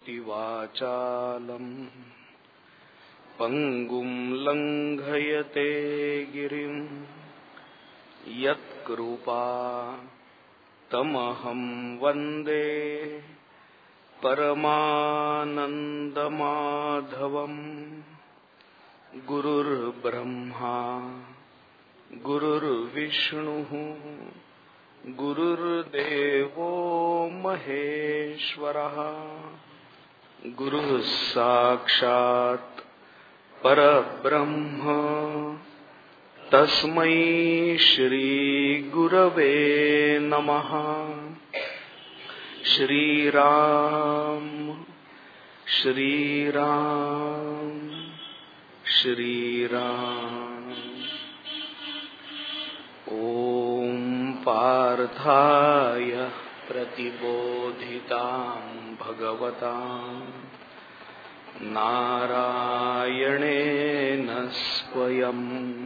वाचालम् पङ्गुं लङ्घयते गिरिं यत्कृपा तमहं वन्दे परमानन्दमाधवम्। गुरुर्ब्रह्मा गुरुर्विष्णुः गुरुर्देवो महेश्वरः। गुरुः साक्षात् परब्रह्म तस्मै श्री गुरवे नमः। श्रीराम श्रीराम श्रीराम। ॐ पार्थाय प्रतिबोधितां भगवता नारायणेन स्वयं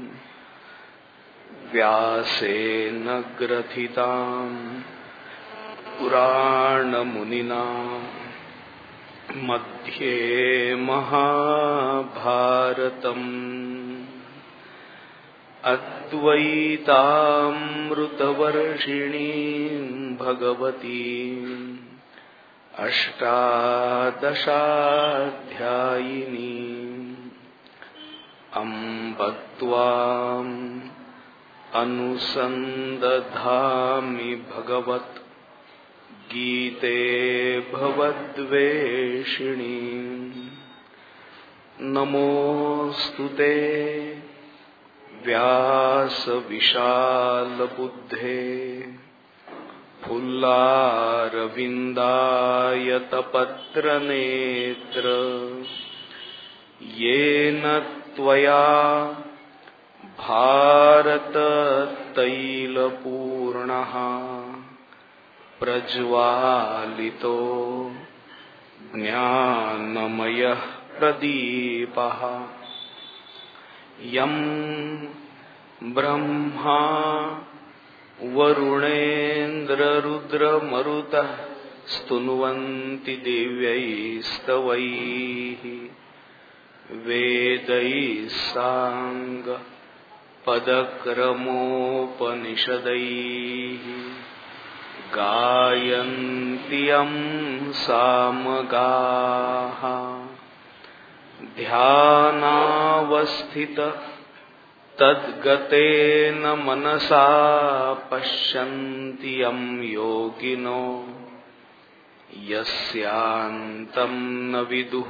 व्यासेन ग्रथितां पुराणमुनिना मध्ये महाभारतम् अद्वैतामृतवर्षिणीं भगवतीम् अष्टादशाध्यायिनीम् अम्ब त्वाम् अनुसन्दधामि भगवत् गीते भवद्वेषिणीम्। नमोऽस्तुते व्यासविशालबुद्धे फुल्लारविन्दायतपत्रनेत्र येन त्वया भारततैलपूर्णः प्रज्वालितो ज्ञानमयः प्रदीपः। यं ब्रह्मा वरुणेन्द्ररुद्रमरुतः स्तुन्वन्ति दिव्यैस्तवैः वेदैः साङ्गपदक्रमोपनिषदैः गायन्ति यं सामगाः। ध्यानावस्थित तद्गतेन मनसा पश्यन्ति यं योगिनो यस्यान्तं न विदुः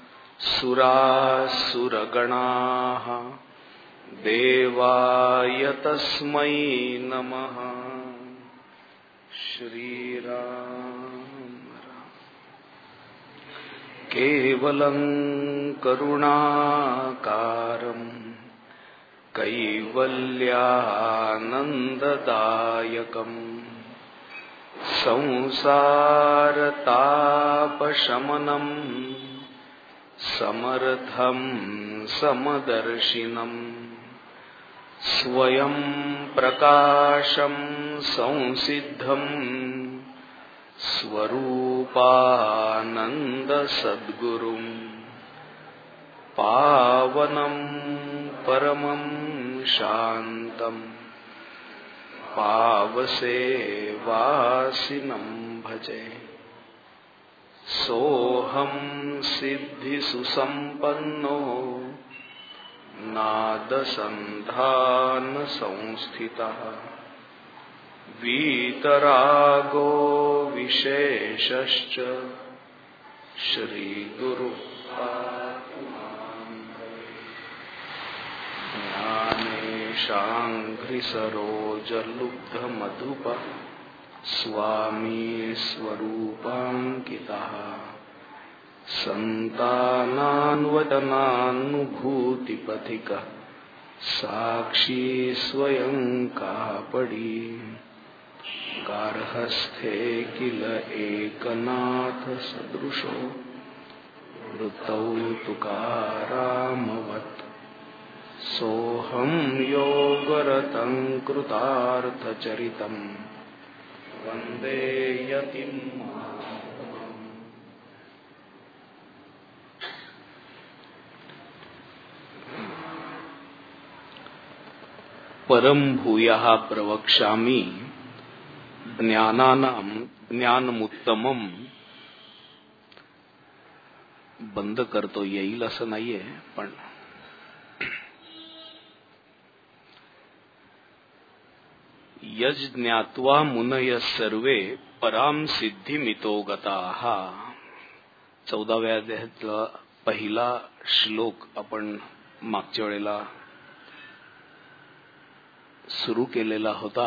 सुरासुरगणाः। देवाय तस्मै नमः। श्रीराम केवलं करुणाकारं कैवल्यानन्ददायकं संसारतापशमनं समर्थं समदर्शिनं स्वयं प्रकाशं संसिद्धं स्वरूपानन्दसद्गुरुं पावनं परमं शान्तं पावसेवासिनं भजे। सोऽहं सिद्धिसुसम्पन्नो नादसन्धानसंस्थितः वीतरागो विशेषश्च ज्ञानेशाङ्घ्रिसरोजलुब्धमधुपः स्वामी स्वरूपाङ्कितः सन्तानान्वदनानुभूतिपथिकः साक्षी स्वयं कापडी। गार्हस्थ्ये किल एकनाथ सदृशो वृत्तौ तुकारामवत्। सोऽहं योगरतं कृतार्थचरितं वन्दे यतिम्। परम भूयः प्रवक्ष्यामि ज्ञानानां ज्ञानमुत्तमम. बंद करतो येईल असं नाहीये, पण यज्ञात्वा मुनय सर्वे पराम सिद्धिमितो गताः. 14व्या अध्यायातला पहिला श्लोक आपण मागच्या वेळेला सुरू केलेला होता.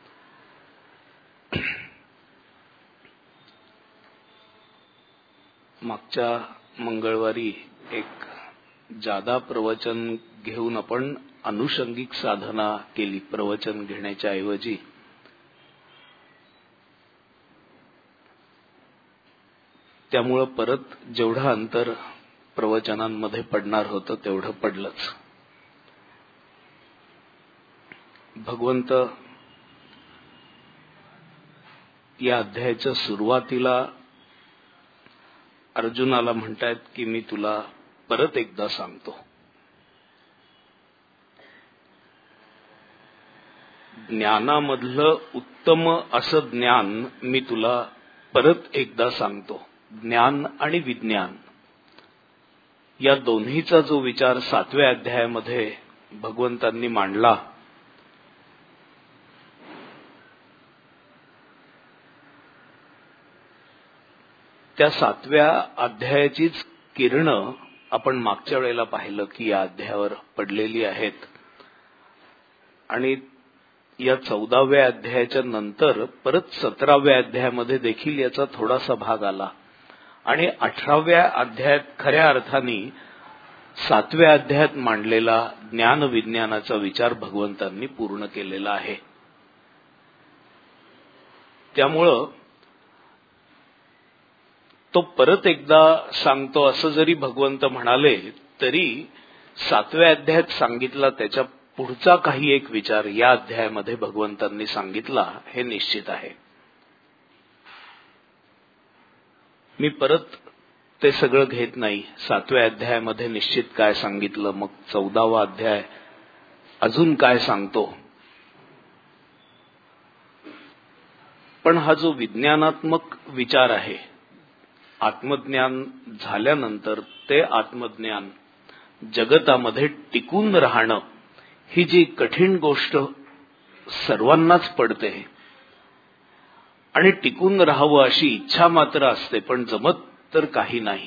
मागच्या मंगळवारी एक जादा प्रवचन घेऊन आपण अनुषंगिक साधना केली प्रवचन घेण्याच्या ऐवजी. त्यामुळं परत जेवढं अंतर प्रवचनांमध्ये पडणार होतं तेवढं पडलंच. भगवंत या अध्यायाच्या सुरुवातीला अर्जुनाला म्हणतायत की मी तुला परत एकदा सांगतो. ज्ञानामधलं उत्तम असं ज्ञान मी तुला परत एकदा सांगतो. ज्ञान आणि विज्ञान या दोन्हीचा जो विचार 7व्या अध्यायामध्ये भगवंतांनी मांडला, त्या 7व्या अध्यायाचीच किरणं आपण मागच्या वेळेला पाहिलं की या अध्यायावर पडलेली आहेत. आणि या 14व्या अध्यायाच्या नंतर परत 17व्या अध्यायामध्ये देखील याचा थोडासा भाग आला. आणि 18व्या अध्यायात खऱ्या अर्थाने 7व्या अध्यायात मांडलेला ज्ञान विज्ञानाचा विचार भगवंतांनी पूर्ण केलेला आहे. त्यामुळं तो परत एकदा सांगतो असं जरी भगवंत म्हणाले तरी 7व्या अध्यायात सांगितला त्याच्या पुढचा काही एक विचार या अध्यायामध्ये भगवंतांनी सांगितला हे निश्चित आहे. मी परत ते सगळं घेत नाही. 7व्या अध्यायामध्ये निश्चित काय सांगितलं, मग 14वा अध्याय अजून काय सांगतो. पण हा जो विज्ञानात्मक विचार आहे, आत्मज्ञान झाल्यानंतर ते आत्मज्ञान जगतामध्ये टिकून राहणं ही जी कठीण गोष्ट सर्वांनाच पडते आणि टिकून राहावं अशी इच्छा मात्र असते, पण जमत तर काही नाही.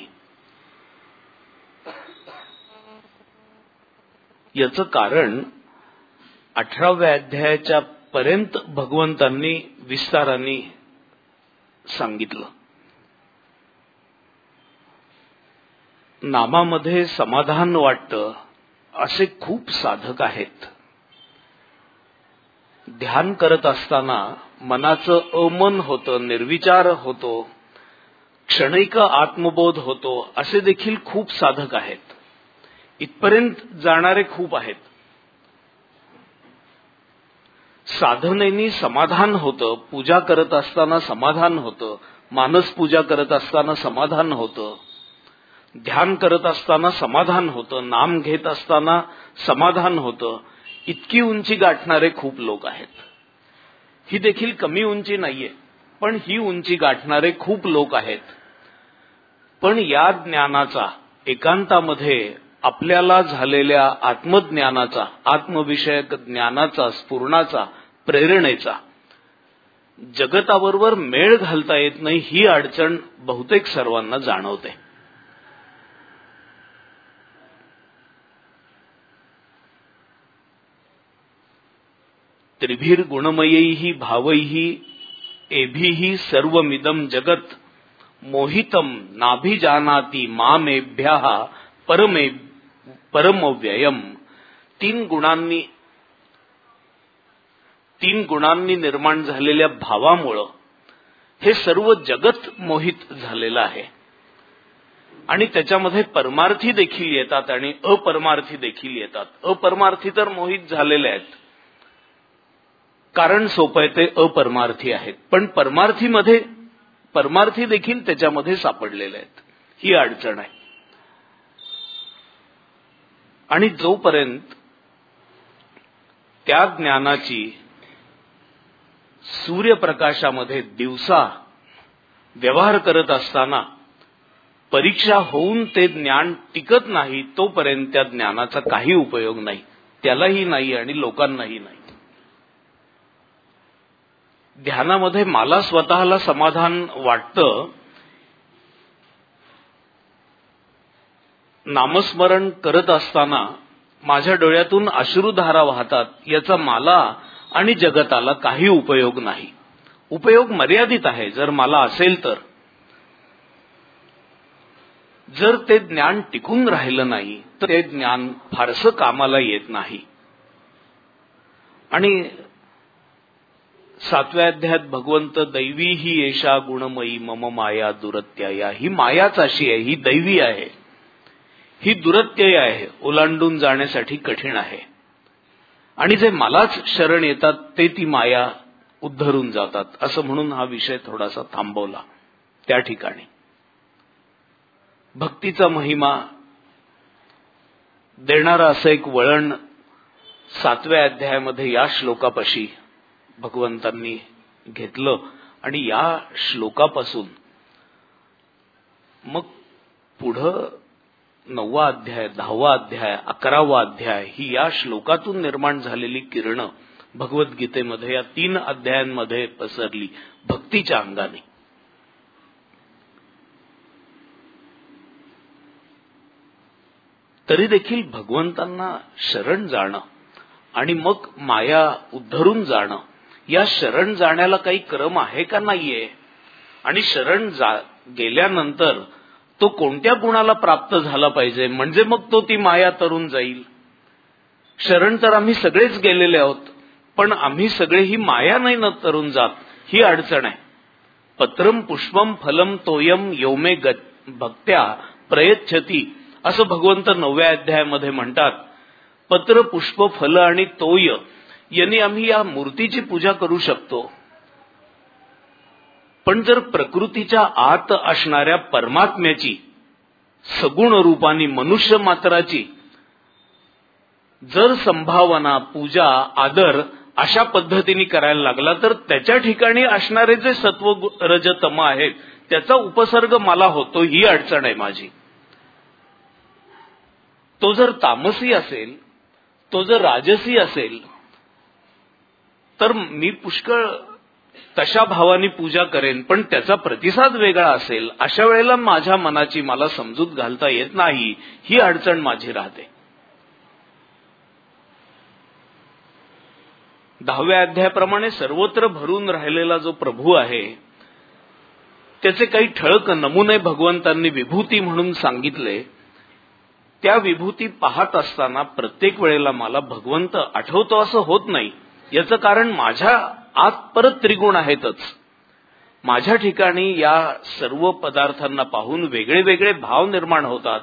याचं कारण 18व्या अध्यायाच्या पर्यंत भगवंतांनी विस्ताराने सांगितलं. नामामध्ये समाधान वाटतं असे खूप साधक आहेत. ध्यान करत असताना मनाचं अमन होतं, निर्विचार होतो, क्षणिक आत्मबोध होतो, असे देखील खूप साधक आहेत. इथपर्यंत जाणारे खूप आहेत. साधनेनी समाधान होतं, पूजा करत असताना समाधान होतं, मानस पूजा करत असताना समाधान होतं, ध्यान करत असताना समाधान होतं, नाम घेत असताना समाधान होतं. इतकी उंची गाठणारे खूप लोक आहेत. ही देखील कमी उंची नाहीये, पण ही उंची गाठणारे खूप लोक आहेत. पण या ज्ञानाचा, एकांतामध्ये आपल्याला झालेल्या आत्मज्ञानाचा, आत्मविषयक ज्ञानाचा, स्फुरणाचा, प्रेरणेचा जगताबरोबर मेळ घालता येत नाही, ही अडचण बहुतेक सर्वांना जाणवते. त्रिभिर गुणमयैहि भावैहि एभिहि सर्वमिदं जगत मोहितम नाभिजानाति मामेभ्यः परमव्ययम. तीन गुणांनी निर्माण झालेल्या भावामुळं हे सर्व जगत मोहित झालेलं आहे. आणि त्याच्यामध्ये परमार्थी देखील येतात आणि अपरमार्थी देखील येतात. अपरमार्थी तर मोहित झालेले आहेत, कारण सोपं आहे, ते अपरमार्थी आहेत. पण परमार्थी देखील त्याच्यामध्ये सापडलेले आहेत. ही अडचण आहे. आणि जोपर्यंत त्या ज्ञानाची सूर्यप्रकाशामध्ये दिवसा व्यवहार करत असताना परीक्षा होऊन ते ज्ञान टिकत नाही, तोपर्यंत त्या ज्ञानाचा काही उपयोग नाही, त्यालाही नाही आणि लोकांनाही नाही. ध्यानामध्ये मला स्वतःला समाधान वाटतं. नामस्मरण करत असताना माझ्या डोळ्यातून अश्रुधारा वाहतात, याचा मला आणि जगताला काही उपयोग नाही. उपयोग मर्यादित आहे जर मला असेल तर. जर ते ज्ञान टिकून राहिलं नाही तर ते ज्ञान फारसं कामाला येत नाही. आणि 7व्या अध्यायात भगवंत दैवी ही येषा गुणमयी मम माया दुरत्यया, ही मायाच अशी आहे, ही दैवी आहे, ही दुरत्यय आहे, ओलांडून जाण्यासाठी कठीण आहे. आणि जे मलाच शरण येतात ते ती माया उद्धरून जातात, असं म्हणून हा विषय थोडासा थांबवला त्या ठिकाणी. भक्तीचा महिमा देणारा असं एक वळण 7व्या अध्यायामध्ये या श्लोकापाशी भगवंतांनी घेतलं. आणि या श्लोकापासून मग पुढं 9वा अध्याय, 10वा अध्याय, 11वा अध्याय ही या श्लोकातून निर्माण झालेली किरणं भगवद्गीतेमध्ये या 3 अध्यायांमध्ये पसरली भक्तीच्या अंगाने. तरी देखील भगवंतांना शरण जाणं आणि मग माया उद्धरून जाणं, या शरण जाण्याला काही क्रम आहे का नाहीये, आणि शरण गेल्यानंतर तो कोणत्या गुणाला प्राप्त झाला पाहिजे म्हणजे मग तो ती माया तरून जाईल. शरण तर आम्ही सगळेच गेलेले आहोत, पण आम्ही सगळे ही माया नाही न तरून जात, ही अडचण आहे. पत्रम पुष्पम फलम तोयम योमे भक्त्या प्रयच्छती, असं भगवंत 9व्या अध्यायामध्ये म्हणतात. पत्र, पुष्प, फल आणि तोय यांनी आम्ही या मूर्तीची पूजा करू शकतो, पण जर प्रकृतीच्या आत असणाऱ्या परमात्म्याची सगुण रूपानी मनुष्य मात्राची जर संभावना, पूजा, आदर अशा पद्धतीने करायला लागला तर त्याच्या ठिकाणी असणारे जे सत्व, रज, तम आहेत त्याचा उपसर्ग मला होतो, ही अडचण आहे माझी. तो जर तामसी असेल, तो जर राजसी असेल तर मी पुष्कळ तशा भावानी पूजा करेन, पण त्याचा प्रतिसाद वेगळा असेल. अशा वेळेला माझ्या मनाची मला समजूत घालता येत नाही, ही अडचण माझी राहते. 10व्या अध्यायाप्रमाणे सर्वत्र भरून राहिलेला जो प्रभू आहे त्याचे काही ठळक नमुने भगवंतांनी विभूती म्हणून सांगितले. त्या विभूती पाहत असताना प्रत्येक वेळेला मला भगवंत आठवतो असं होत नाही. याचं कारण माझ्या आत परत त्रिगुण आहेतच. माझ्या ठिकाणी या सर्व पदार्थांना पाहून वेगळे वेगळे भाव निर्माण होतात.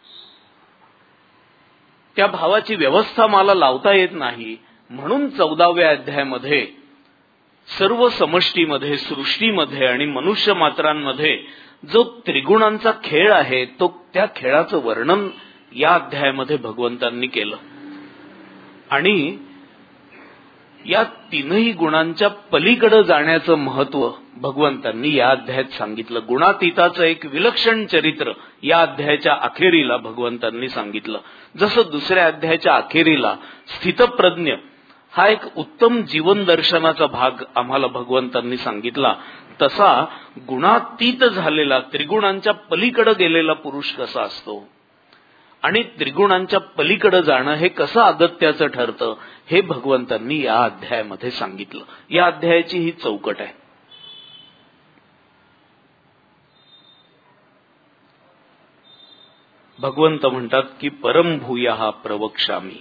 त्या भावाची व्यवस्था मला लावता येत नाही. म्हणून 14व्या अध्यायामध्ये सर्व समष्टीमध्ये, सृष्टीमध्ये आणि मनुष्य मात्रांमध्ये जो त्रिगुणांचा खेळ आहे तो त्या खेळाचं वर्णन या अध्यायामध्ये भगवंतांनी केलं. आणि या 3ही गुणांच्या पलीकडे जाण्याचं महत्व भगवंतांनी या अध्यायात सांगितलं. गुणातीताचं एक विलक्षण चरित्र या अध्यायाच्या अखेरीला भगवंतांनी सांगितलं. जसं 2ऱ्या अध्यायाच्या अखेरीला स्थितप्रज्ञ हा एक उत्तम जीवन दर्शनाचा भाग आम्हाला भगवंतांनी सांगितला, तसा गुणातीत झालेला, त्रिगुणांच्या पलीकडे गेलेला पुरुष कसा असतो आणि त्रिगुणांच्या पलीकडे जाणं हे कसं अगत्याचं ठरतं हे भगवंतांनी या अध्यायामध्ये सांगितलं. या अध्यायाची ही चौकट आहे. भगवंत म्हणतात की परमभूयः प्रवक्ष्यामि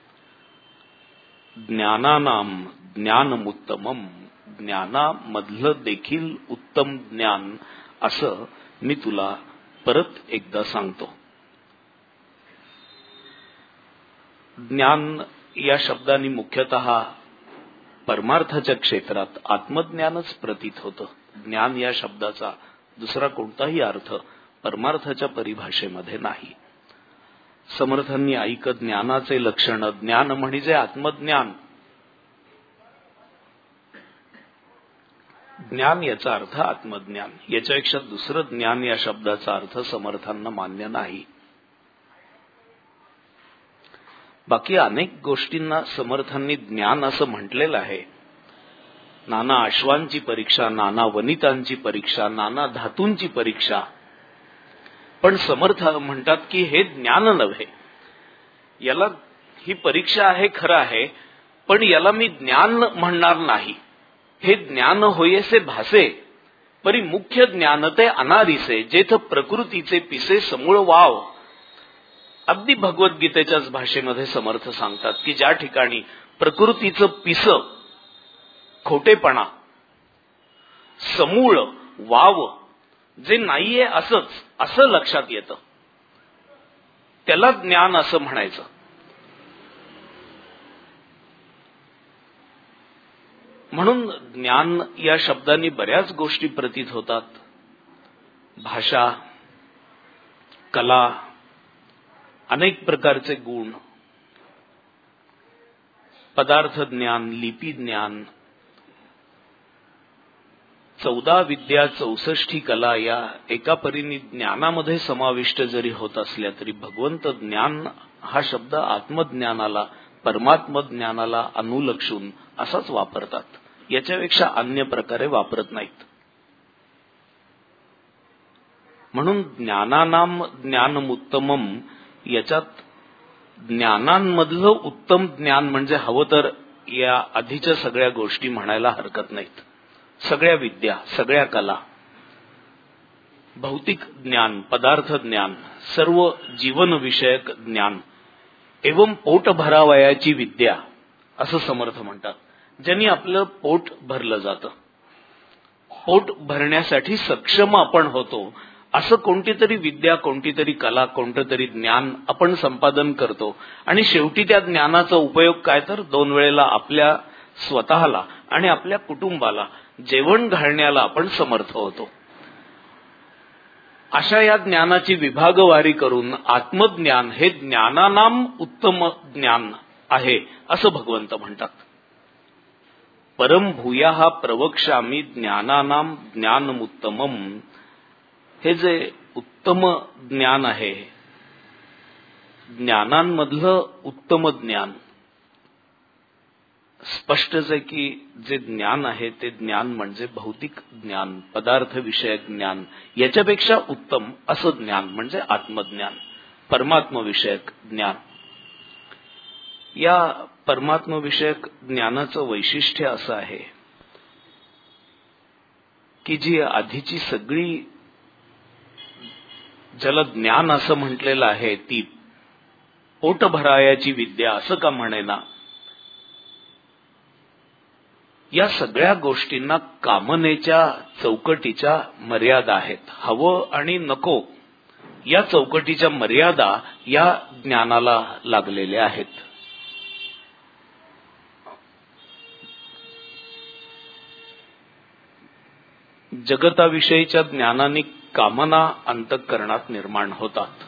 ज्ञानानाम ज्ञानमुत्तमम, ज्ञानामधलं देखील उत्तम ज्ञान, असं मी तुला परत एकदा सांगतो. ज्ञान या शब्दाने मुख्यतः परमार्थाच्या क्षेत्रात आत्मज्ञानच प्रतीत होतं. ज्ञान या शब्दाचा दुसरा कोणताही अर्थ परमार्थाच्या परिभाषेमध्ये नाही. समर्थांनी ऐकत ज्ञानाचे लक्षण, ज्ञान म्हणजे आत्मज्ञान, ज्ञान याचा अर्थ आत्मज्ञान. याच्यापेक्षा दुसरं ज्ञान या शब्दाचा अर्थ समर्थांना मान्य नाही. बाकी अनेक गोष्टींना समर्थांनी ज्ञान असं म्हटलेलं आहे. नाना अश्वांची परीक्षा, नाना वनितांची परीक्षा, नाना धातूंची परीक्षा. पण समर्थ म्हणतात की हे ज्ञान नव्हे, याला ही परीक्षा आहे खरं आहे, पण याला मी ज्ञान म्हणणार नाही. हे ज्ञान होयेसे भासे, परी मुख्य ज्ञान ते अनादिसे, जेथ प्रकृतीचे पिसे समूळ वाव. अगदी भगवद्गीतेच्याच भाषेमध्ये समर्थ सांगतात की ज्या ठिकाणी प्रकृतीचं पिस, खोटेपणा, समूळ वाव जे नाहीये असं लक्षात येतं, त्याला ज्ञान असं म्हणायचं. म्हणून ज्ञान या शब्दांनी बऱ्याच गोष्टी प्रतीत होतात. भाषा, कला, अनेक प्रकारचे गुण, पदार्थ ज्ञान, लिपी ज्ञान, 14 विद्या 64 कला या एका परीने ज्ञानामध्ये समाविष्ट जरी होत असल्या तरी भगवंत ज्ञान हा शब्द आत्मज्ञानाला, परमात्म ज्ञानाला अनुलक्षून असाच वापरतात. याच्यापेक्षा अन्य प्रकारे वापरत नाहीत. म्हणून ज्ञानानाम ज्ञानमुत्तमम, याच्यात ज्ञानांमधलं उत्तम ज्ञान म्हणजे हवं तर या आधीच्या सगळ्या गोष्टी म्हणायला हरकत नाहीत. सगळ्या विद्या, सगळ्या कला, भौतिक ज्ञान, पदार्थ ज्ञान, सर्व जीवनविषयक ज्ञान, एवं पोट भरावयाची विद्या असं समर्थ म्हणतात. ज्यांनी आपलं पोट भरलं जातं, पोट भरण्यासाठी सक्षम आपण होतो, असं कोणती तरी विद्या, कोणती तरी कला, कोणतं तरी ज्ञान आपण संपादन करतो. आणि शेवटी त्या ज्ञानाचा उपयोग काय तर 2 वेळेला आपल्या स्वतःला आणि आपल्या कुटुंबाला जेवण घालण्याला आपण समर्थ होतो. अशा या ज्ञानाची विभागवारी करून आत्मज्ञान हे ज्ञानानाम उत्तम ज्ञान आहे असं भगवंत म्हणतात. परम भूयाः प्रवक्ष्यामि ज्ञानानाम ज्ञानमुत्तमम. हे जे उत्तम ज्ञान आहे, ज्ञानांमधलं उत्तम ज्ञान, स्पष्टच आहे की जे ज्ञान आहे ते ज्ञान म्हणजे भौतिक ज्ञान, पदार्थ विषयक ज्ञान, याच्यापेक्षा उत्तम असं ज्ञान म्हणजे आत्मज्ञान, परमात्म विषयक ज्ञान. या परमात्म विषयक ज्ञानाचं वैशिष्ट्य असं आहे की जी आधीची सगळी, ज्याला ज्ञान असं म्हटलेलं आहे, ती पोट भरायाची विद्या असं का म्हणेना, या सगळ्या गोष्टींना कामनेच्या चौकटीच्या मर्यादा आहेत. हवं आणि नको या चौकटीच्या मर्यादा या ज्ञानाला लागलेल्या आहेत. जगताविषयीच्या ज्ञानाने कामना अंतःकरणात निर्माण होतात.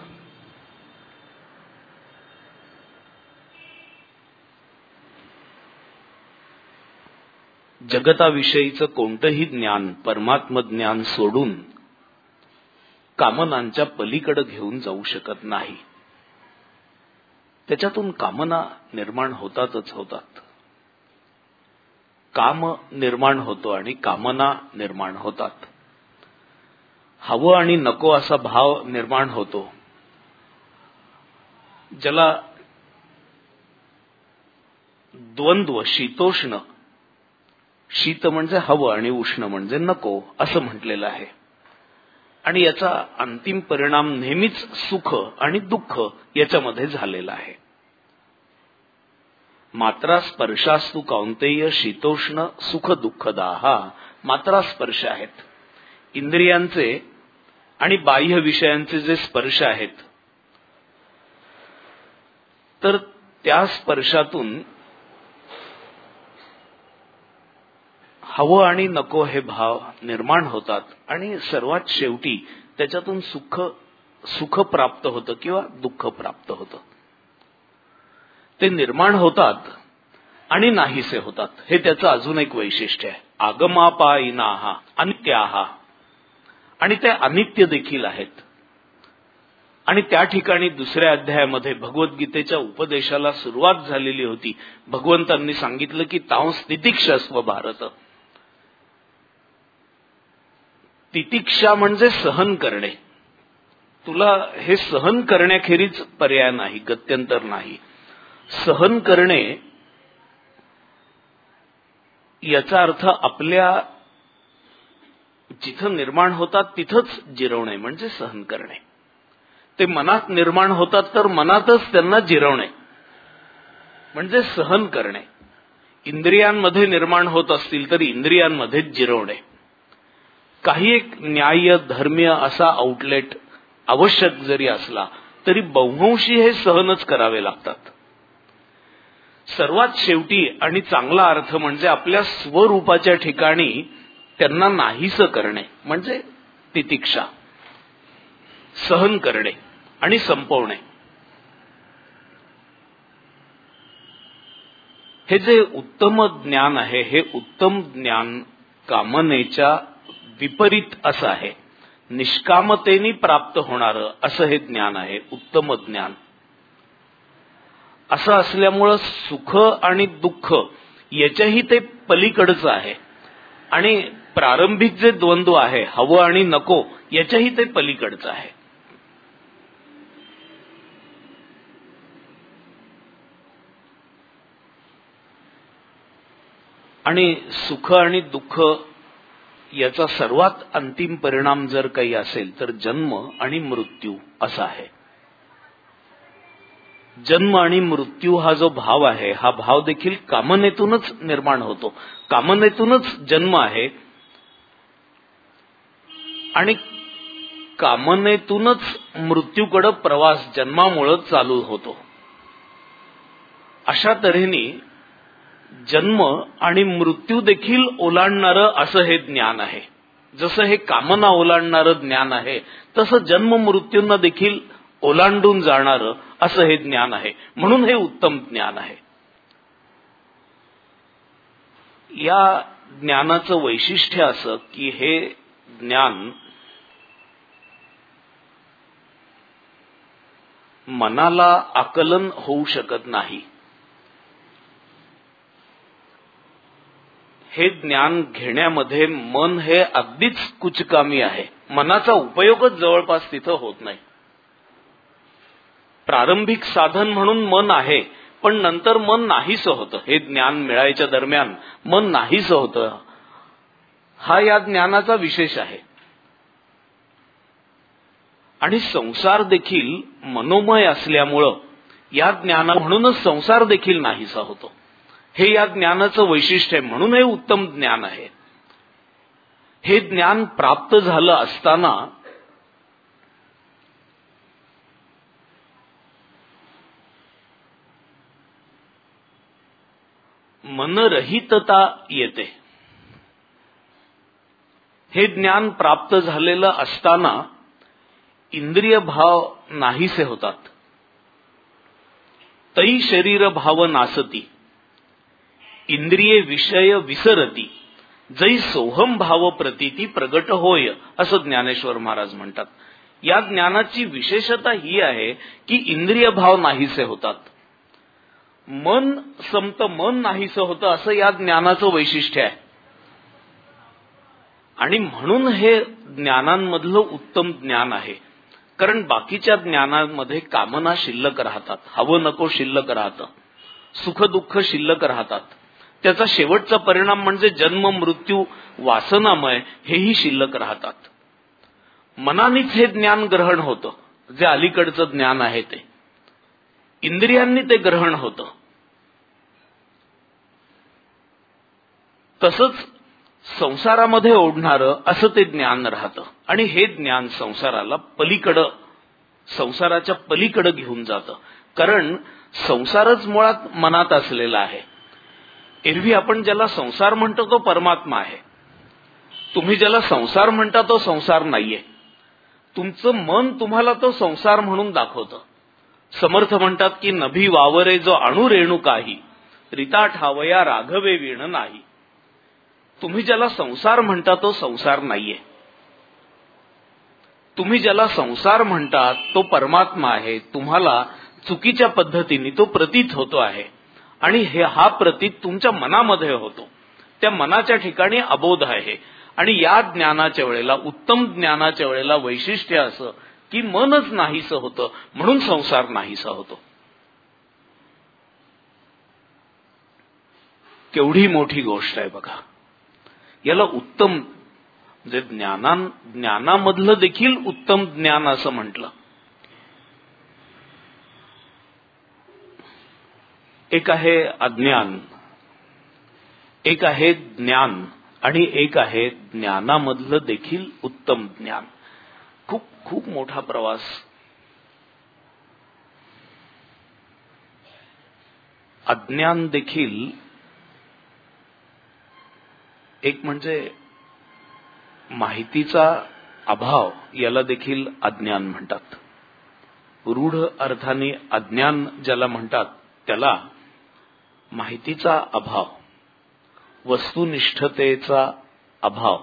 जगताविषयीचं कोणतंही ज्ञान, परमात्म ज्ञान सोडून कामनांच्या पलीकडे घेऊन जाऊ शकत नाही. त्याच्यातून कामना निर्माण होतातच होतात. काम निर्माण होतो आणि कामना निर्माण होतात. हवं आणि नको असा भाव निर्माण होतो, ज्याला द्वंद्व, शीतोष्ण, शीत म्हणजे हवं आणि उष्ण म्हणजे नको असं म्हटलेलं आहे. आणि याचा अंतिम परिणाम नेहमीच सुख आणि दुःख याच्यामध्ये झालेला आहे. मात्रा स्पर्शास्तु कौंतेय शीतोष्ण सुख दुःखदाहा. मात्रा स्पर्श आहेत, इंद्रियांचे आणि बाह्य विषयांचे जे स्पर्श आहेत, तर त्या स्पर्शातून हवं आणि नको हे भाव निर्माण होतात आणि सर्वात शेवटी त्याच्यातून सुख प्राप्त होतं किंवा दुःख प्राप्त होतं. ते निर्माण होतात आणि नाहीसे होतात. हे त्याचं अजून एक वैशिष्ट्य आहे. आगमापायिनाः अनित्याः, आणि ते अनित्य देखील आहेत. आणि त्या ठिकाणी दुसऱ्या अध्यायामध्ये भगवद्गीतेच्या उपदेशाला सुरुवात झालेली होती. भगवंतांनी सांगितलं की तांस तितिक्षस्व भारत. तितिक्षा म्हणजे सहन करणे. तुला हे सहन करण्याखेरीज पर्याय नाही, गत्यंतर नाही. सहन करणे याचा अर्थ आपल्या जिथं निर्माण होतात तिथंच जिरवणे म्हणजे सहन करणे. ते मनात निर्माण होतात तर मनातच त्यांना जिरवणे म्हणजे सहन करणे. इंद्रियांमध्ये निर्माण होत असतील तर इंद्रियांमध्येच जिरवणे. काही एक न्याय धर्मीय असा आउटलेट आवश्यक जरी असला तरी बहुंशी हे सहनच करावे लागतात. सर्वात शेवटी आणि चांगला अर्थ म्हणजे आपल्या स्वरूपाच्या ठिकाणी त्यांना नाहीसं करणे म्हणजे तितिक्षा, सहन करणे आणि संपवणे. हे जे उत्तम ज्ञान आहे हे उत्तम ज्ञान कामनेच्या विपरीत असं आहे. निष्कामतेने प्राप्त होणारं असं हे ज्ञान आहे उत्तम ज्ञान. असं असल्यामुळं सुख आणि दुःख याच्याही ते पलीकडचं आहे आणि प्रारंभिक जे द्वंद्व आहे हवं आणि नको याच्याही ते पलीकडचं आहे. आणि सुख आणि दुःख याचा सर्वात अंतिम परिणाम जर काही असेल तर जन्म आणि मृत्यू असा आहे. जन्म आणि मृत्यू हा जो भाव आहे हा भाव देखील कामनेतूनच निर्माण होतो. कामनेतूनच जन्म आहे आणि कामनेतूनच मृत्यूकडे प्रवास जन्मामुळे चालू होतो. अशा तऱ्हेने जन्म आणि मृत्यू देखील ओलांडणारं असं हे ज्ञान आहे. जसं हे कामना ओलांडणारं ज्ञान आहे तसं जन्म मृत्यूंना देखील ओलांडून जाणारं असं हे ज्ञान आहे. म्हणून हे उत्तम ज्ञान आहे. या ज्ञानाचं वैशिष्ट्य असं की हे ज्ञान मनाला आकलन होऊ शकत नाही. हे ज्ञान घेण्यामध्ये मन हे अगदीच कुचकामी आहे. मनाचा उपयोगच जवळपास तिथं होत नाही. प्रारंभिक साधन म्हणून मन आहे पण नंतर मन नाहीसं होतं. हे ज्ञान मिळायच्या दरम्यान मन नाहीसं होतं. हा या ज्ञानाचा विशेष आहे. आणि संसार देखील मनोमय असल्यामुळं या ज्ञाना म्हणूनच संसार देखील नाहीसा होतो. हे या ज्ञानाचं वैशिष्ट्य आहे. म्हणून हे उत्तम ज्ञान आहे. हे ज्ञान प्राप्त झालं असताना मनरहितता येते. हे ज्ञान प्राप्त झालेलं असताना इंद्रिय भाव नाहीसे होतात. तै शरीर भाव नासती इंद्रिये विषय विसरती जै सोहम भाव प्रतीती प्रगट होय असं ज्ञानेश्वर महाराज म्हणतात. या ज्ञानाची विशेषता ही आहे की इंद्रिय भाव नाहीसे होतात. मन संपतं, मन नाहीसं होतं असं या ज्ञानाचं वैशिष्ट्य आहे. आणि म्हणून हे ज्ञानांमधलं उत्तम ज्ञान आहे. कारण बाकीच्या ज्ञानांमध्ये कामना शिल्लक राहतात, हवं नको शिल्लक राहतं, सुख दुःख शिल्लक राहतात. त्याचा शेवटचा परिणाम म्हणजे जन्म मृत्यू वासनामय हेही शिल्लक राहतात. मनानेच हे ज्ञान ग्रहण होतं. जे अलीकडचं ज्ञान आहे ते इंद्रियांनी ते ग्रहण होतं. तसंच संसारामध्ये ओढणारं असं ते ज्ञान राहतं. आणि हे ज्ञान संसाराला पलीकडं, संसाराच्या पलीकडं घेऊन जातं. कारण संसारच मुळात मनात असलेला आहे. एरवी आपण ज्याला संसार म्हणतो तो परमात्मा आहे. तुम्ही ज्याला संसार म्हणता तो संसार नाहीये. तुमचं मन तुम्हाला तो संसार म्हणून दाखवतं. समर्थ म्हणतात की नभी वावरे जो अणु रेणू काही रीता ठावया राघवे वीण नाही. तुम्ही ज्याला संसार म्हणता तो संसार नाहीये. तुम्ही ज्याला संसार म्हणतात तो परमात्मा आहे. तुम्हाला चुकीच्या पद्धतीने तो प्रतीत होतो आहे आणि हा प्रतीत तुमच्या मनामध्ये होतो. त्या मनाच्या ठिकाणी अबोध आहे. आणि या ज्ञानाच्या वेळेला, उत्तम ज्ञानाच्या वेळेला वैशिष्ट्य असं की मनच नाहीसं होतं, म्हणून संसार नाहीसा होतो. केवढी मोठी गोष्ट आहे बघा. याला उत्तम जे ज्ञानामधलं देखील उत्तम ज्ञान असं म्हटलं. एक आहे अज्ञान, एक आहे ज्ञान आणि एक आहे ज्ञानामधलं देखील उत्तम ज्ञान. खूप खूप मोठा प्रवास. अज्ञान देखील एक म्हणजे माहितीचा अभाव, याला देखील अज्ञान म्हणतात. रूढ अर्थाने अज्ञान ज्याला म्हणतात त्याला माहितीचा अभाव, वस्तुनिष्ठतेचा अभाव,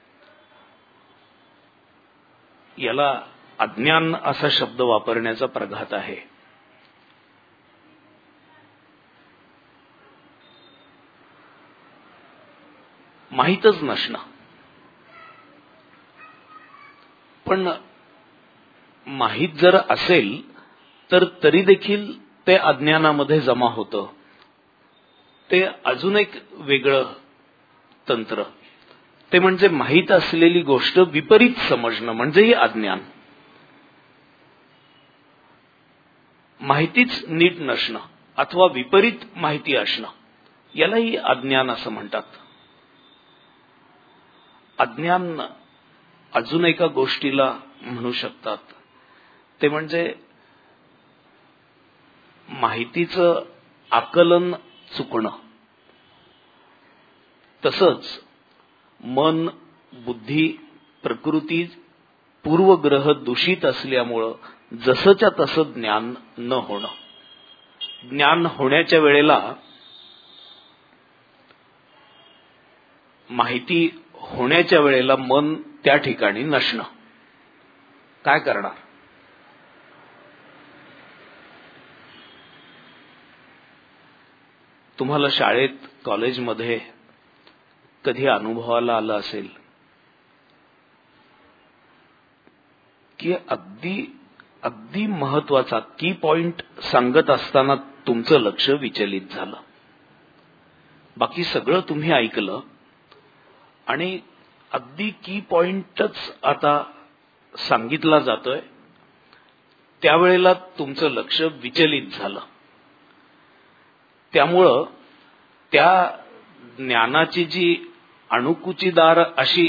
याला अज्ञान असा शब्द वापरण्याचा प्रघात आहे. माहीतच नसणं. पण माहीत जर असेल तर तरी देखील ते अज्ञानामध्ये जमा होतं. ते अजून एक वेगळं तंत्र. ते म्हणजे माहीत असलेली गोष्ट विपरीत समजणं म्हणजेही अज्ञान. माहितीच नीट नसणं अथवा विपरीत माहिती असणं, यालाही अज्ञान असं म्हणतात. अज्ञान अजून एका गोष्टीला म्हणू शकतात, ते म्हणजे माहितीचं आकलन चुकणं. तसंच मन, बुद्धी, प्रकृती, पूर्वग्रह दूषित असल्यामुळं जसंच्या तसं ज्ञान न होणं. ज्ञान होण्याच्या वेळेला माहिती होण्याच्या वेळेला मन त्या ठिकाणी नसणं. काय करणार? तुम्हाला शाळेत, कॉलेजमध्ये कधी अनुभवाला आलं असेल की अगदी महत्वाचा की पॉइंट सांगत असताना तुमचं लक्ष विचलित झालं. बाकी सगळं तुम्ही ऐकलं आणि अगदी की पॉइंटच आता सांगितला जातोय, त्यावेळेला तुमचं लक्ष विचलित झालं. त्यामुळं त्या ज्ञानाची जी अणुकुचीदार अशी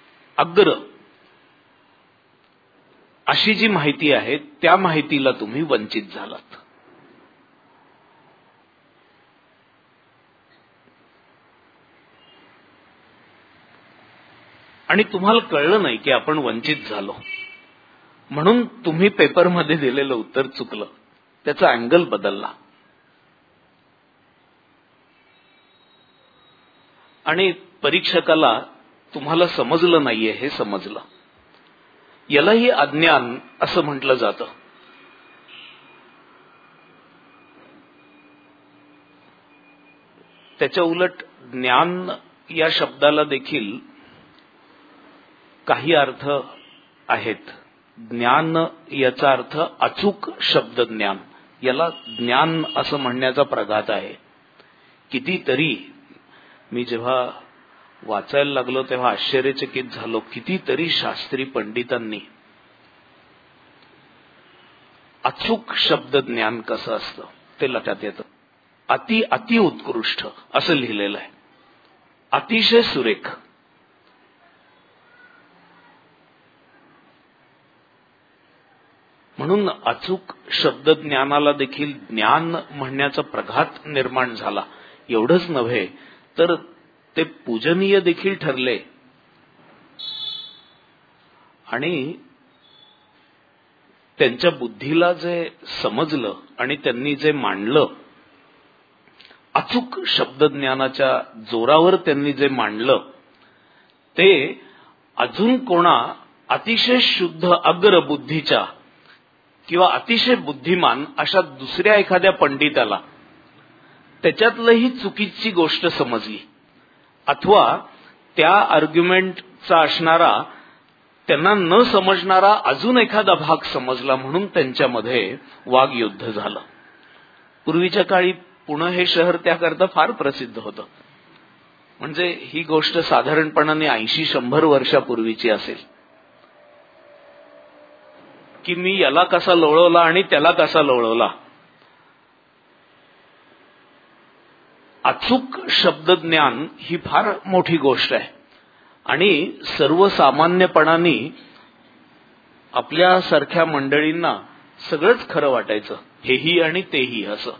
अशी जी माहिती आहे त्या माहितीला तुम्ही वंचित झालात. आणि तुम्हाला कळलं नाही की आपण वंचित झालो, म्हणून तुम्ही पेपरमध्ये दिलेलं उत्तर चुकलं, त्याचा अँगल बदलला आणि परीक्षकाला तुम्हाला समजलं नाहीये हे समजलं. यालाही अज्ञान असं म्हटलं जातं. त्याच्या उलट ज्ञान या शब्दाला देखील काही अर्थ आहेत. ज्ञान याचा अर्थ अचूक शब्द ज्ञान, याला ज्ञान असं म्हणण्याचा प्रघात आहे. कितीतरी मी जेव्हा वाचायला लागलो तेव्हा आश्चर्यचकित झालो. कितीतरी शास्त्री पंडितांनी अचूक शब्द ज्ञान कसं असतं ते लक्षात येतं. अति उत्कृष्ट असं लिहिलेलं आहे, अतिशय सुरेख. म्हणून अचूक शब्द ज्ञानाला देखील ज्ञान म्हणण्याचा प्रघात निर्माण झाला. एवढंच नव्हे तर ते पूजनीय देखील ठरले आणि त्यांच्या बुद्धीला जे समजलं आणि त्यांनी जे मांडलं अचूक शब्दज्ञानाच्या जोरावर त्यांनी जे मांडलं ते अजून कोणा अतिशय शुद्ध अग्र बुद्धीच्या किंवा अतिशय बुद्धिमान अशा दुसऱ्या एखाद्या पंडिताला त्याच्यातलंही चुकीची गोष्ट समजली अथवा त्या आर्ग्युमेंटचा असणारा त्यांना न समजणारा अजून एखादा भाग समजला म्हणून त्यांच्यामध्ये वागयुद्ध झालं. पूर्वीच्या काळी पुणे हे शहर त्याकरता फार प्रसिद्ध होतं. म्हणजे ही गोष्ट साधारणपणाने 80-100 वर्षापूर्वीची असेल की मी याला कसा लोळवला आणि त्याला कसा लोळवला. अचूक शब्दज्ञान ही फार मोठी गोष्ट आहे आणि सर्वसामान्यपणाने आपल्यासारख्या मंडळींना सगळंच खरं वाटायचं, हेही आणि तेही असं.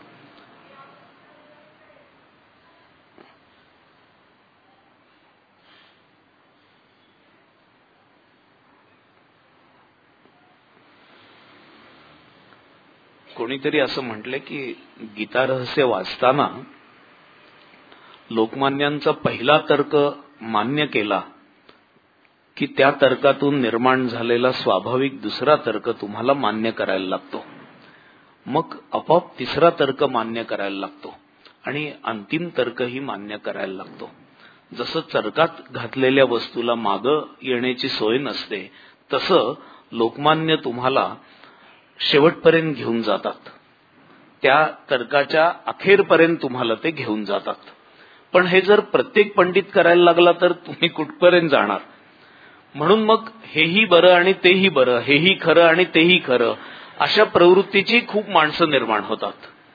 कोणीतरी असं म्हटले की गीता रहस्य वाचताना लोकमान्यांचा पहिला तर्क मान्य केला की त्या तर्कातून निर्माण झालेला स्वाभाविक दुसरा तर्क तुम्हाला मान्य करायला लागतो, मग आपोआप तिसरा तर्क मान्य करायला लागतो आणि अंतिम तर्कही मान्य करायला लागतो. जसं तर्कात घातलेल्या वस्तूला मागं येण्याची सोय नसते तसं लोकमान्य तुम्हाला शेवटपर्यंत घेऊन जातात, त्या तर्काच्या अखेरपर्यंत तुम्हाला ते घेऊन जातात. पण हे जर प्रत्येक पंडित करायला लागला तर तुम्ही कुठपर्यंत जाणार. म्हणून मग हेही बरं आणि तेही बरं, हेही खरं आणि तेही खरं अशा प्रवृत्तीची खूप माणसं निर्माण होतात.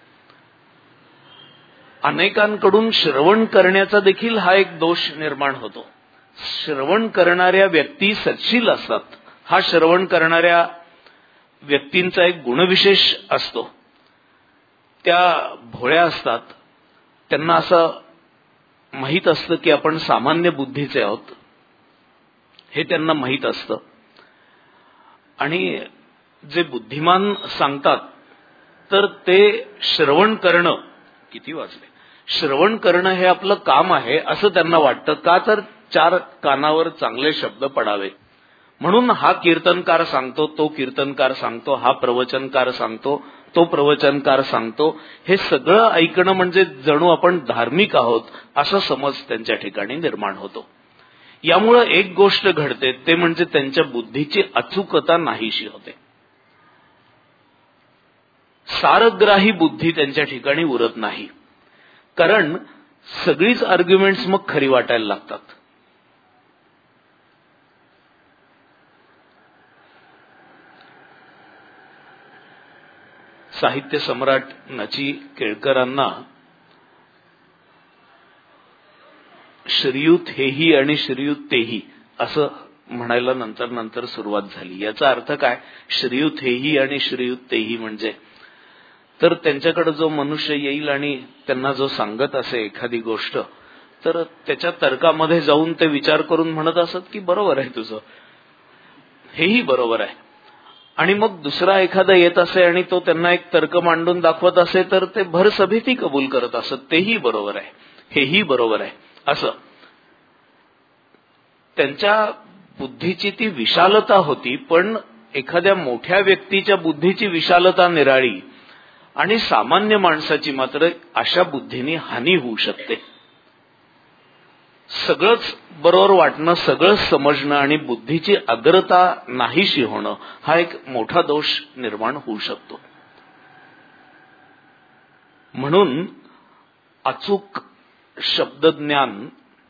अनेकांकडून श्रवण करण्याचा देखील हा एक दोष निर्माण होतो. श्रवण करणाऱ्या व्यक्ती सत्शील असतात, हा श्रवण करणाऱ्या व्यक्तींचा एक गुणविशेष असतो. त्या भोळ्या असतात, त्यांना असं माहीत असतं की आपण सामान्य बुद्धीचे आहोत, हे त्यांना माहीत असतं. आणि जे बुद्धिमान सांगतात तर ते श्रवण करणं, किती वाजले, श्रवण करणं हे आपलं काम आहे असं त्यांना वाटतं. का तर 4 कानावर चांगले शब्द पडावे म्हणून हा कीर्तनकार सांगतो, तो कीर्तनकार सांगतो, हा प्रवचनकार सांगतो, तो प्रवचनकार सांगतो. हे सगळं ऐकणं म्हणजे जणू आपण धार्मिक आहोत असा समज त्यांच्या ठिकाणी निर्माण होतो. यामुळे एक गोष्ट घडते ते म्हणजे त्यांच्या बुद्धीची अचूकता नाहीशी होते. सारग्राही बुद्धी त्यांच्या ठिकाणी उरत नाही, कारण सगळीच आर्ग्युमेंट्स मग खरी वाटायला लागतात. साहित्य सम्राट नची केळकरांना श्रीयुत हेही आणि श्रीयुत तेही असं म्हणायला नंतर नंतर सुरुवात झाली. याचा अर्थ काय, श्रीयुत हेही आणि श्रीयुत तेही म्हणजे, तर त्यांच्याकडे जो मनुष्य येईल आणि त्यांना जो सांगत असे एखादी गोष्ट, तर त्याच्या तर्कामध्ये जाऊन ते विचार करून म्हणत असत की बरोबर आहे तुझं, हेही बरोबर आहे. आणि मग दुसरा एखादा येत असे आणि तो त्यांना एक तर्क मांडून दाखवत असे तर ते भरसभेतही कबूल करत असत, तेही बरोबर आहे, हेही बरोबर आहे असं. त्यांच्या बुद्धीची ती विशालता होती, पण एखाद्या मोठ्या व्यक्तीच्या बुद्धीची विशालता निराळी आणि सामान्य माणसाची मात्र अशा बुद्धीने हानी होऊ शकते. सगळंच बरोबर वाटणं, सगळंच समजणं आणि बुद्धीची अग्रता नाहीशी होणं हा एक मोठा दोष निर्माण होऊ शकतो. म्हणून अचूक शब्दज्ञान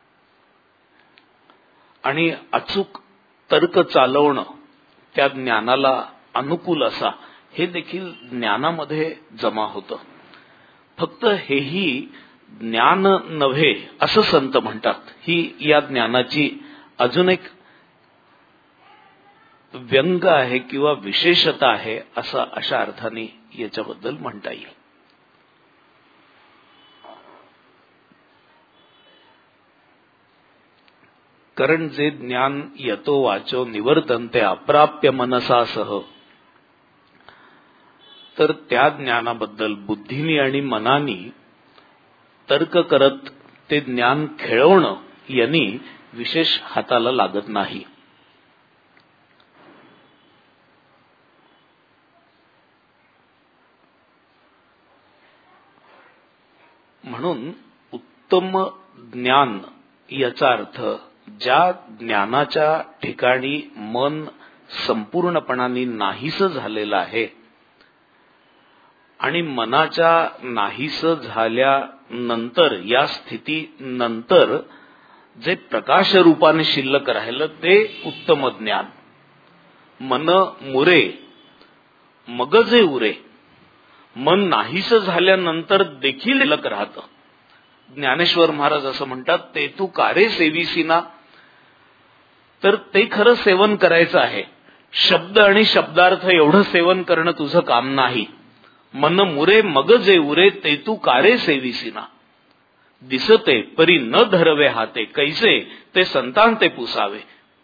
आणि अचूक तर्क चालवणं, त्या ज्ञानाला अनुकूल असा, हे देखील ज्ञानामध्ये जमा होतं. फक्त हेही ज्ञान नव्हे असं संत म्हणतात. ही या ज्ञानाची अजून एक व्यंग आहे किंवा विशेषता आहे असं अशा अर्थाने याच्याबद्दल म्हणता येईल. कारण जे ज्ञान यतो वाचो निवर्तन्ते अप्राप्य मनसासह, तर त्या ज्ञानाबद्दल बुद्धीनी आणि मनानी तर्क करत ते ज्ञान खेळवणं यांनी विशेष हाताला लागत नाही. म्हणून उत्तम ज्ञान याचा अर्थ ज्या ज्ञानाच्या ठिकाणी मन संपूर्णपणाने नाहीसं झालेलं आहे आणि मनाच्या नाहीसं झाल्यानंतर या स्थितीनंतर जे प्रकाश रूपाने शिल्लक राहिलं ते उत्तम ज्ञान. मन मुरे मग जे उरे, मन नाहीसं झाल्यानंतर देखील शिल्लक राहतं. ज्ञानेश्वर महाराज असं म्हणतात, ते तू कारे सेविसीना, तर ते खरं सेवन करायचं आहे. शब्द आणि शब्दार्थ एवढं सेवन करणं तुझं काम नाही. मन मुरे मग जे उरे, ते तू कारे सेविसीना. दिसते परी न धरवे हाते, कैसे ते संतान ते पुसावे.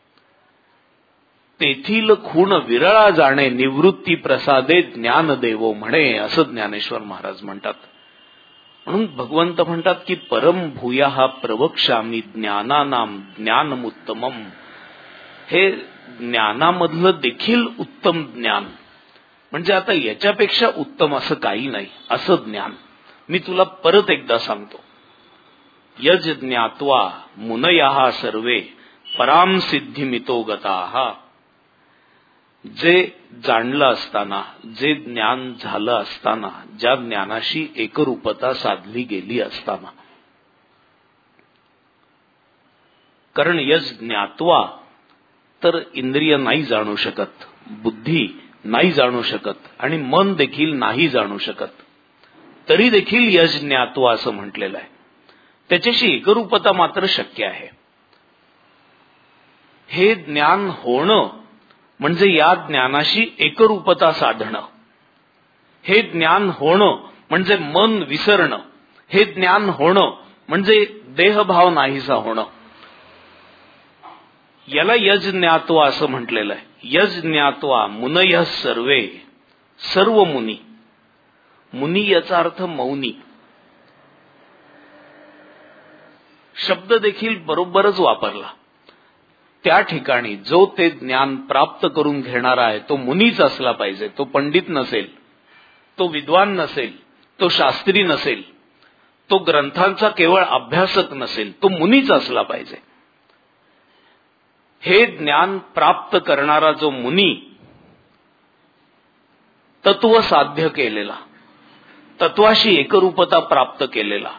तेथील खूण विरळा जाणे, निवृत्ती प्रसादे ज्ञान देवो म्हणे, असं ज्ञानेश्वर महाराज म्हणतात. म्हणून भगवंत म्हणतात की परम भूयाः प्रवक्ष्यामि ज्ञानानाम ज्ञानमुत्तमम. हे ज्ञानामधलं देखील उत्तम ज्ञान, म्हणजे आता याच्यापेक्षा उत्तम असं काही नाही असं ज्ञान. मी तुला परत एकदा सांगतो. यज ज्ञात्वा मुनयः सर्वे पराम सिद्धिमितो गताः. जे जाणलं असताना, जे ज्ञान झालं असताना, ज्या ज्ञानाशी एकरूपता साधली गेली असताना. कारण यज ज्ञात्वा तर इंद्रिय नाही जाणू शकत, बुद्धी नाही जाणू शकत आणि मन देखील नाही जाणू शकत. तरी देखील यज ज्ञात्वा असं म्हटलेलं आहे. त्याच्याशी एकरूपता मात्र शक्य आहे. हे ज्ञान होणं म्हणजे या ज्ञानाशी एकरूपता साधणं. हे ज्ञान होणं म्हणजे मन विसरणं. हे ज्ञान होणं म्हणजे देहभाव नाहीसा होणं. याला यज ज्ञात्वा असं म्हटलेलं आहे. यज ज्ञात्वा मुनयः सर्वे, सर्व मुनी. मुनी याचा अर्थ मौनी. शब्द देखील बरोबरच वापरला. त्या ठिकाणी जो ते ज्ञान प्राप्त करून घेणारा आहे तो मुनीच असला पाहिजे. तो पंडित नसेल, तो विद्वान नसेल, तो शास्त्री नसेल, तो ग्रंथांचा केवळ अभ्यासक नसेल, तो मुनीच असला पाहिजे. हे ज्ञान प्राप्त करणारा जो मुनी, तत्व साध्य केलेला, तत्वाशी एकरूपता प्राप्त केलेला,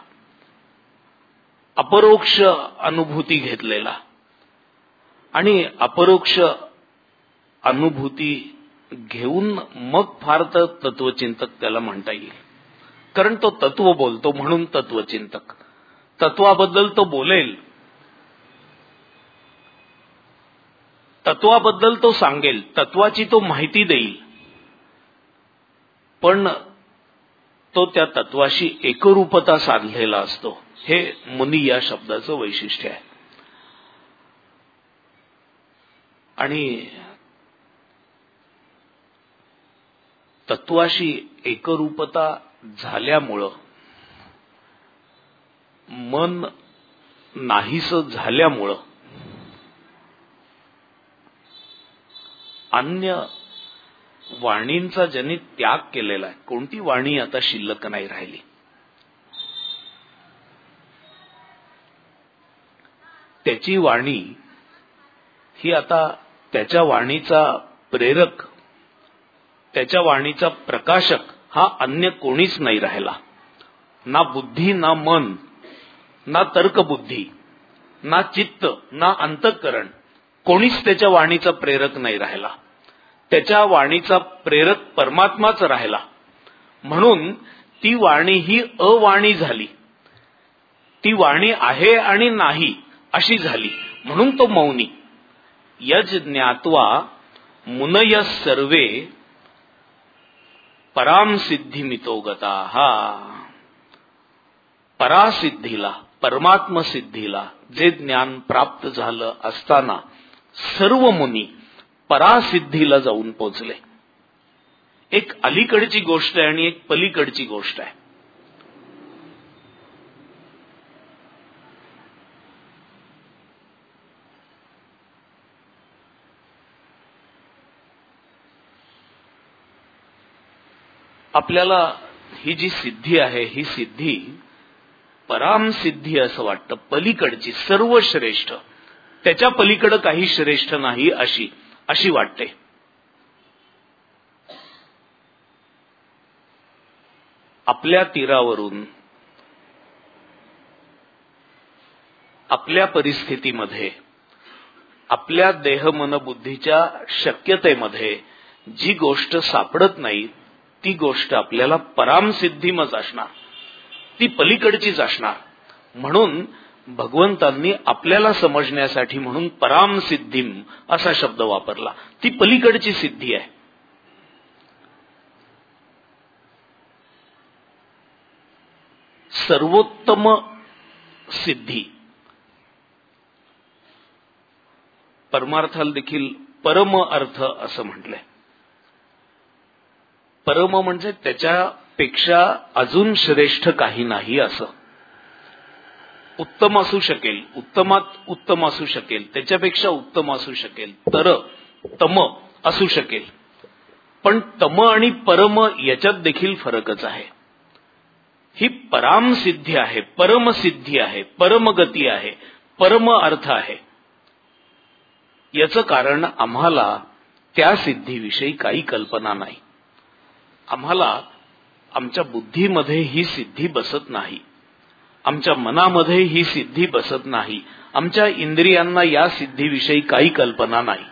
अपरोक्ष अनुभूती घेतलेला आणि अपरोक्ष अनुभूती घेऊन मग फार तर तत्वचिंतक त्याला म्हणता येईल. कारण तो तत्व बोलतो म्हणून तत्वचिंतक. तत्वाबद्दल तो बोलेल, तत्वाबद्दल तो सांगेल, तत्वाची तो माहिती देईल, पण तो त्या तत्वाशी एकरूपता साधलेला असतो. हे मुनी या शब्दाचं वैशिष्ट्य आहे. आणि तत्वाशी एकरूपता झाल्यामुळं, मन नाहीसं झाल्यामुळं अन्य वाणींचा ज्यांनी त्याग केलेला आहे, कोणती वाणी आता शिल्लक नाही राहिली. त्याची वाणी ही आता त्याच्या वाणीचा प्रेरक, त्याच्या वाणीचा प्रकाशक हा अन्य कोणीच नाही राहिला. ना बुद्धी, ना मन, ना तर्कबुद्धी, ना चित्त, ना अंतःकरण, कोणीच त्याच्या वाणीचा प्रेरक नाही राहिला. त्याच्या वाणीचा प्रेरक परमात्माच राहिला. म्हणून ती वाणी ही अवाणी झाली. ती वाणी आहे आणि नाही अशी झाली. म्हणून तो मौनी. यज ज्ञात्वा मुनयः सर्वे पराम सिद्धिमितो गताः. परासिद्धीला, परमात्म सिद्धीला जे ज्ञान प्राप्त झालं असताना सर्व मुनी परासिद्धीला जाऊन पोचले. एक अलीकडची गोष्ट आहे आणि एक पलीकडची गोष्ट आहे. आपल्याला ही जी सिद्धी आहे ही सिद्धी पराम सिद्धी असं वाटतं, पलीकडची, सर्व श्रेष्ठ, त्याच्या पलीकडे काही श्रेष्ठ नाही अशी वाटते. आपल्या तीरावरून, आपल्या परिस्थितीमध्ये, आपल्या देह मन बुद्धीच्या शक्यतेमध्ये जी गोष्ट सापडत नाही ती गोष्ट आपल्याला परामसिद्धीमच असणार, ती पलीकडचीच असणार. म्हणून भगवंतांनी आपल्याला समजण्यासाठी म्हणून परामसिद्धीम असा शब्द वापरला. ती पलीकडची सिद्धी आहे. सर्वोत्तम सिद्धी. परमार्थाला देखील परम अर्थ असं म्हटलंय. परम म्हणजे त्याच्यापेक्षा अजून श्रेष्ठ काही नाही असं. उत्तम असू शकेल, उत्तमात उत्तम असू शकेल, त्याच्यापेक्षा उत्तम असू शकेल, तर तम असू शकेल. पण तम आणि परम याच्यात देखील फरकच आहे. ही पराम सिद्धी आहे, परमसिद्धी आहे, परमगती आहे, परम अर्थ आहे. याचं कारण आम्हाला त्या सिद्धीविषयी काही कल्पना नाही. आम्हाला आमच्या बुद्धीमध्ये ही सिद्धी बसत नाही, आमच्या मनामध्ये ही सिद्धी बसत नाही, आमच्या इंद्रियांना या सिद्धीविषयी काही कल्पना नाही.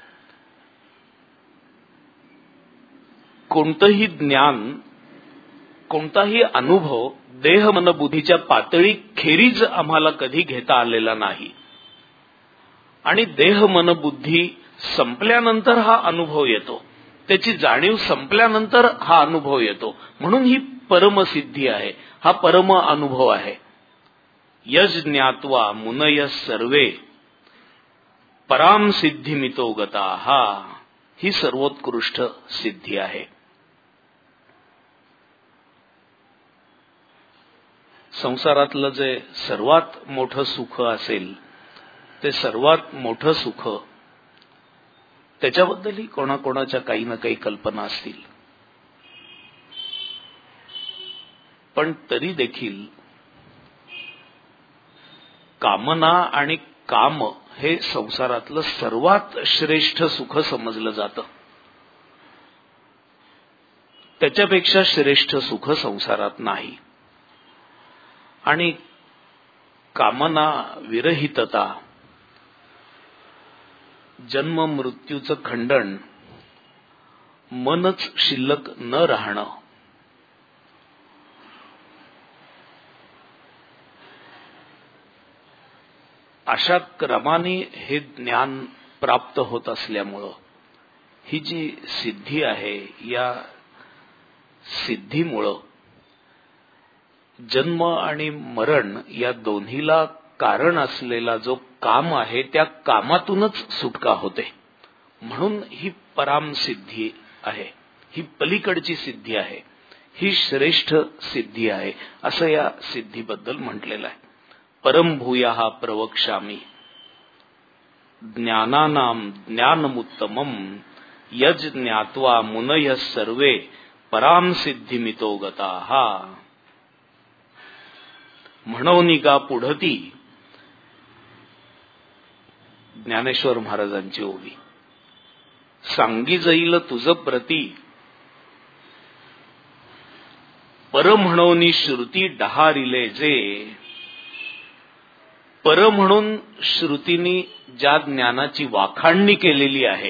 कोणतंही ज्ञान, कोणताही अनुभव देह मन बुद्धीच्या पातळी खेरीज आम्हाला कधी घेता आलेला नाही. आणि देह मन बुद्धी संपल्यानंतर हा अनुभव येतो, त्याची जाणीव संपल्यानंतर हा अनुभव येतो. म्हणून ही परमसिद्धी आहे, हा परम अनुभव आहे. यज ज्ञात्वा मुनय सर्वे पराम सिद्धिमितो गता, ही सर्वोत्कृष्ट सिद्धी आहे. संसारातलं जे सर्वात मोठं सुख असेल, ते सर्वात मोठं सुख, त्याच्याबद्दलही कोणाकोणाच्या काही ना काही कल्पना असतील. पण तरी देखील कामना आणि काम हे संसारातलं सर्वात श्रेष्ठ सुख समजलं जातं. त्याच्यापेक्षा श्रेष्ठ सुख संसारात नाही. आणि कामना विरहितता, जन्म मृत्यूचं खंडन, मनच शिल्लक न राहणं, अशा क्रमाने हे ज्ञान प्राप्त होत असल्यामुळं ही जी सिद्धी आहे, या सिद्धीमुळं जन्म आणि मरण या दोन्हीला कारण असलेला जो काम आहे, त्या कामातूनच सुटका होते. म्हणून ही पराम सिद्धी आहे, ही पलीकडची सिद्धी आहे, ही श्रेष्ठ सिद्धी आहे असं या सिद्धीबद्दल म्हटलेलं आहे. परम भूयाः प्रवक्ष्यामि ज्ञानानां ज्ञानमुत्तमम् यज ज्ञात्वा मुनयः सर्वे पराम सिद्धिमितो गताः. म्हणोनिका पुढती ज्ञानेश्वर महाराजांची ओवी. सांगी जाईल तुझ प्रती पर म्हणोनी श्रुती डहारिले जे. पर म्हणून श्रुतीनी ज्या ज्ञानाची वाखाणणी केलेली आहे,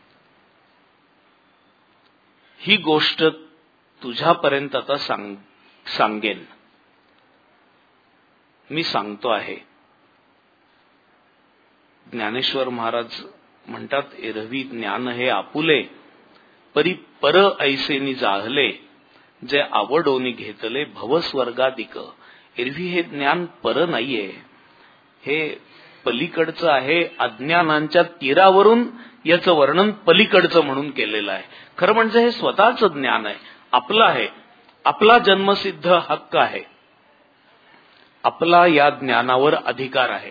ही गोष्ट तुझ्यापर्यंत आता सांगेन, मी सांगतो आहे. ज्ञानेश्वर महाराज म्हणतात, एरवी ज्ञान हे आपुले परी पर ऐसेनी जाहले जे आवडोनी घेतले भवस्वर्गादिक. एरवी हे ज्ञान पर नाहीये, हे पलीकडचं आहे. अज्ञानांच्या तीरावरून याचं वर्णन पलीकडचं म्हणून केलेलं आहे. खरं म्हणजे हे स्वतःच ज्ञान आहे, आपलं आहे, आपला जन्मसिद्ध हक्क आहे, आपला या ज्ञानावर अधिकार आहे.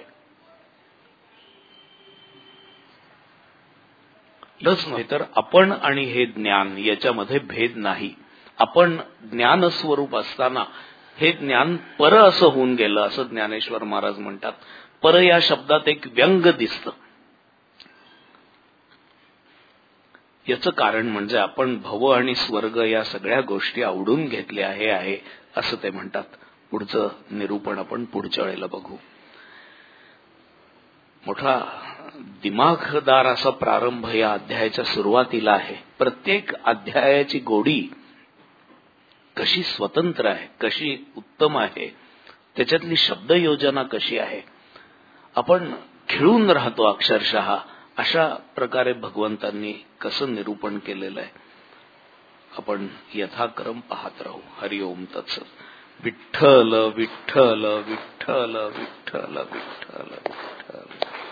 लच नव्हे तर आपण आणि हे ज्ञान याच्यामध्ये भेद नाही. आपण ज्ञान स्वरूप असताना हे ज्ञान पर असं होऊन गेलं, असं ज्ञानेश्वर महाराज म्हणतात. पर या शब्दात एक व्यंग दिसतं. याचं कारण म्हणजे आपण भव आणि स्वर्ग या सगळ्या गोष्टी आवडून घेतल्या आहे असं ते म्हणतात. पुढचं निरूपण आपण पुढच्या वेळेला बघू. मोठा दिमागदार असा प्रारंभ या अध्यायाच्या सुरुवातीला आहे. प्रत्येक अध्यायाची गोडी कशी स्वतंत्र आहे, कशी उत्तम आहे, त्याच्यातली शब्दयोजना कशी आहे, आपण खिळून राहतो अक्षरशः. अशा प्रकारे भगवंतांनी कसं निरूपण केलेलं आहे आपण यथाक्रम पाहत राहू. हरिओम तत्सत. विठ्ठल विठ्ठल विठ्ठल विठ्ठल विठ्ठल विठ्ठल.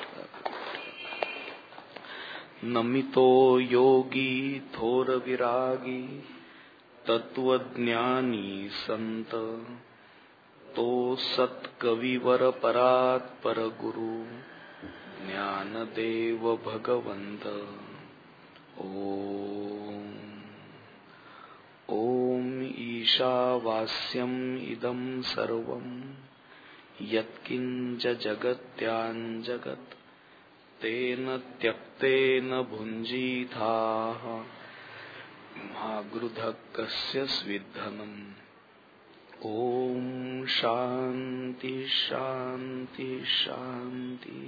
नमितो योगी थोर विरागी तत्वज्ञानी संत तो सत्कविवर परात पर गुरु ज्ञानदेव भगवंत. ओम ओम ईशावास्यम इदं सर्वं यत्किंच जगत्याञ्जगत् तेन त्यक्तेन भुञ्जीथाः मा गृधः कस्य स्विद्धनम्. ओम शांति शांति शांति.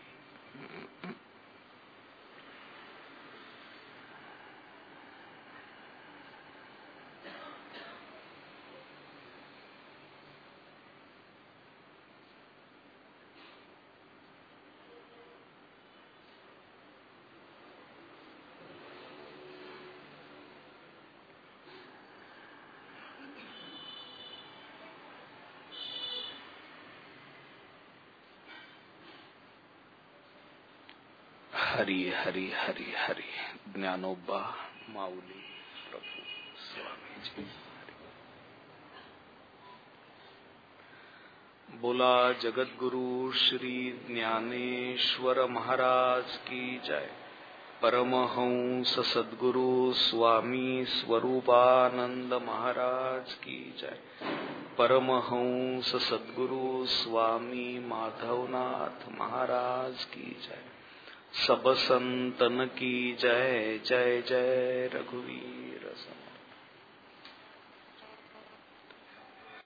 हरी हरी हरी हरी. ज्ञानोबा माऊली प्रभू स्वामीजी. बोला जगद्गुरु श्री ज्ञानेश्वर महाराज की जय. परमहंस सद्गुरु स्वामी स्वरूपानंद महाराज की जय. परमहंस सद्गुरु स्वामी माधवनाथ महाराज की जय. सब संतन की जय. जय जय रघुवीर सम.